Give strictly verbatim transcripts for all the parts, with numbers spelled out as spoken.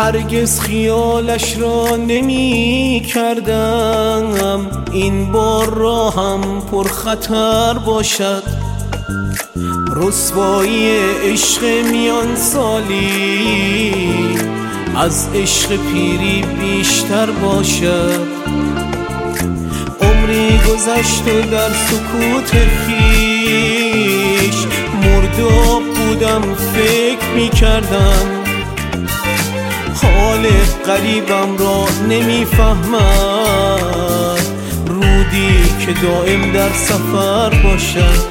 هرگز خیالش را نمی کردم این بار را هم پر خطر باشد. رسوایی عشق میان سالی از عشق پیری بیشتر باشد. عمری گذشت و در سکوت خویش مرداب بودم، فکر می کردم حال قریبم را نمی فهمد. رودی که دائم در سفر باشد.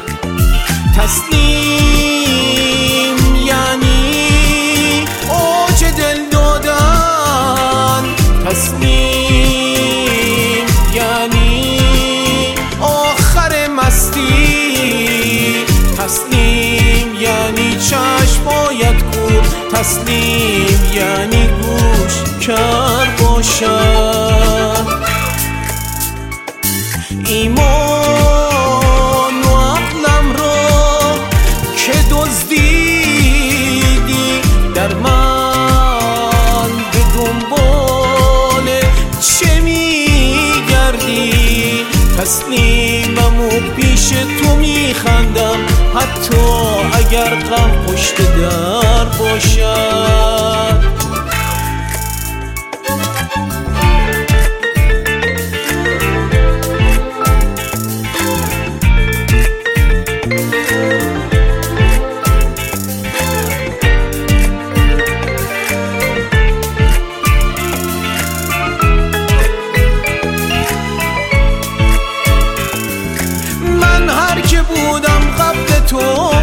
تسلیم یعنی اوج دل دادن، تسلیم یعنی آخر مستی، تسلیم یعنی چشم باید کور، تسلیم یعنی گوش کر باشد. ایمان و عقلم را که دزدیدی، در من به دنبال چه میگردی؟ تسلیمم و پیش تو میخندم حتی اگر غم پشت در باشد. بودم قبل تو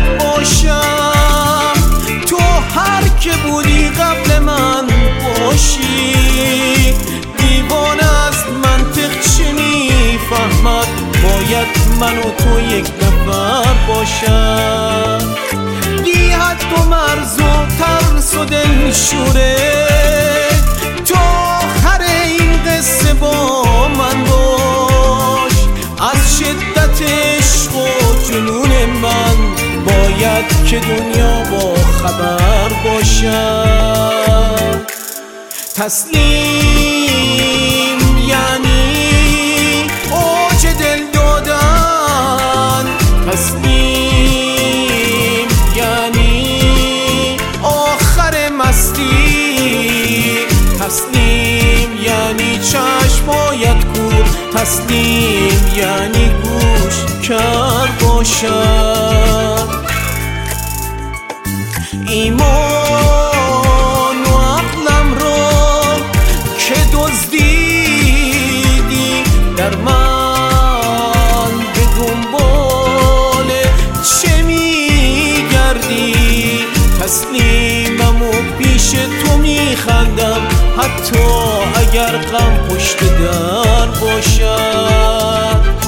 باشم، تو هر که بودی قبل من باشی. دیوانه از منطق چه میفهمد؟ باید من و تو یک نفر باشم. بی حد و مرز و ترس و دلشوره تو آخر این قصه با من باش. از شدت عشق و جنون من باید که دنیا با خبر باشد. تسلیم یعنی اوج دل دادن، تسلیم یعنی آخر مستی، تسلیم یعنی چشم باید کور، تسلیم یعنی گوش کر باشد. ایمان و عقلم را که دزدیدی، در من به دنبال چه میگردی؟ تسلیمم و پیش تو میخندم حتی اگر غم پشت در باشد.